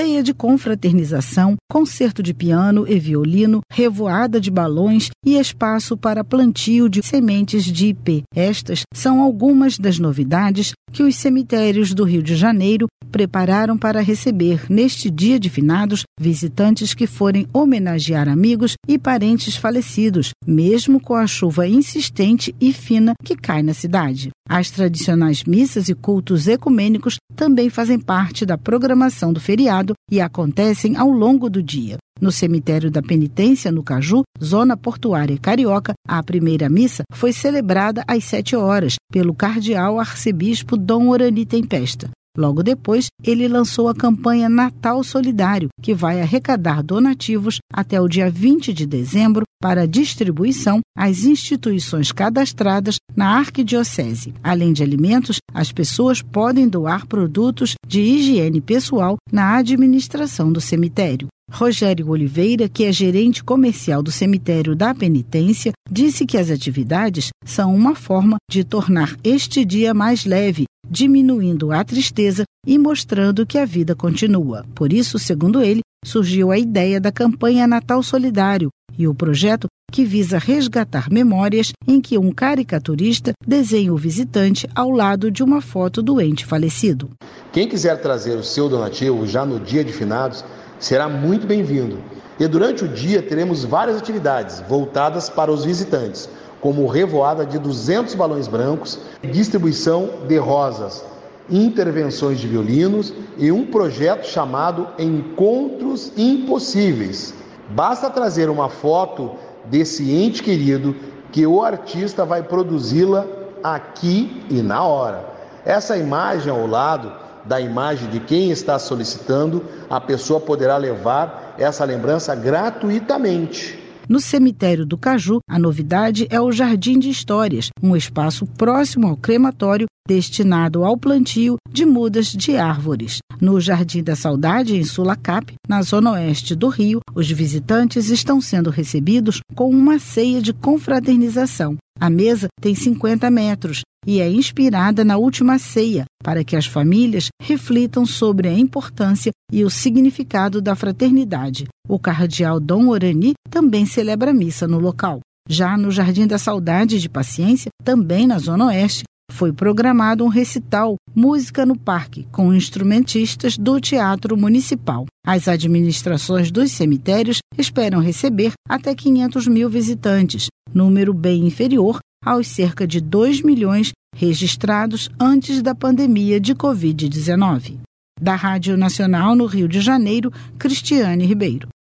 ceia de confraternização, concerto de piano e violino, revoada de balões e espaço para plantio de sementes de ipê. Estas são algumas das novidades que os cemitérios do Rio de Janeiro prepararam para receber, neste dia de finados, visitantes que forem homenagear amigos e parentes falecidos, mesmo com a chuva insistente e fina que cai na cidade. As tradicionais missas e cultos ecumênicos também fazem parte da programação do feriado e acontecem ao longo do dia. No cemitério da Penitência, no Caju, zona portuária carioca, a primeira missa foi celebrada às 7 horas pelo cardeal arcebispo Dom Orani Tempesta. Logo depois, ele lançou a campanha Natal Solidário, que vai arrecadar donativos até o dia 20 de dezembro para distribuição às instituições cadastradas na Arquidiocese. Além de alimentos, as pessoas podem doar produtos de higiene pessoal na administração do cemitério. Rogério Oliveira, que é gerente comercial do cemitério da Penitência, disse que as atividades são uma forma de tornar este dia mais leve, diminuindo a tristeza e mostrando que a vida continua. Por isso, segundo ele, surgiu a ideia da campanha Natal Solidário e o projeto que visa resgatar memórias em que um caricaturista desenha o visitante ao lado de uma foto do ente falecido. Quem quiser trazer o seu donativo já no dia de finados será muito bem-vindo. E durante o dia teremos várias atividades voltadas para os visitantes, como revoada de 200 balões brancos, distribuição de rosas, intervenções de violinos e um projeto chamado Encontros Impossíveis. Basta trazer uma foto desse ente querido que o artista vai produzi-la aqui e na hora. Essa imagem ao lado da imagem de quem está solicitando, a pessoa poderá levar essa lembrança gratuitamente. No cemitério do Caju, a novidade é o Jardim de Histórias, um espaço próximo ao crematório destinado ao plantio de mudas de árvores. No Jardim da Saudade, em Sulacap, na zona oeste do Rio, os visitantes estão sendo recebidos com uma ceia de confraternização. A mesa tem 50 metros e é inspirada na última ceia, para que as famílias reflitam sobre a importância e o significado da fraternidade. O cardeal Dom Orani também celebra a missa no local. Já no Jardim da Saudade de Paciência, também na zona oeste, foi programado um recital Música no Parque, com instrumentistas do Teatro Municipal. As administrações dos cemitérios esperam receber até 500 mil visitantes, número bem inferior aos cerca de 2 milhões registrados antes da pandemia de Covid-19. Da Rádio Nacional no Rio de Janeiro, Cristiane Ribeiro.